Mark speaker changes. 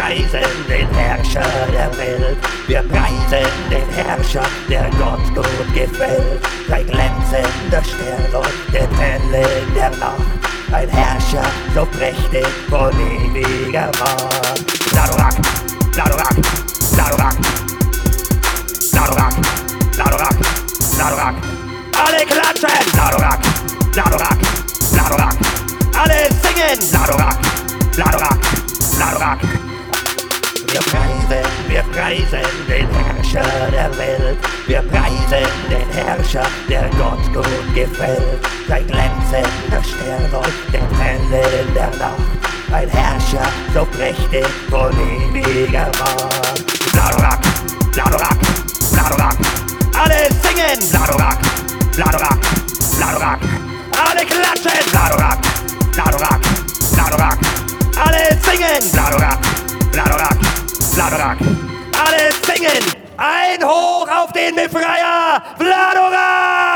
Speaker 1: preisen den Herrscher der Welt. Wir preisen den Herrscher, der Gott gut gefällt. Sein glänzender Stern leuchtet hell in der Nacht. Ein Herrscher so prächtig von ewiger Macht. Ladorak, Ladorak, Ladorak, Ladorak, Ladorak, Ladorak. Alle klatschen! Ladorak, Ladorak, Ladorak. Alle singen! Ladorak, Ladorak, Ladorak. Wir preisen den Herrscher der Welt. Wir preisen den Herrscher, der Gott gut gefällt. Sein glänzender Stern leuchtet hell in der Nacht. Ein Herrscher so prächtig von ewiger Macht. Ladorak, Ladorak, Ladorak. Alle singen! Ladorak, Ladorak, Ladorak. Alle klatschen! Ladorak, Ladorak, Ladorak. Alle singen! Ladorak, Ladorak, Ladorak. Alle singen! Ein Hoch auf den Befreier! Ladorak!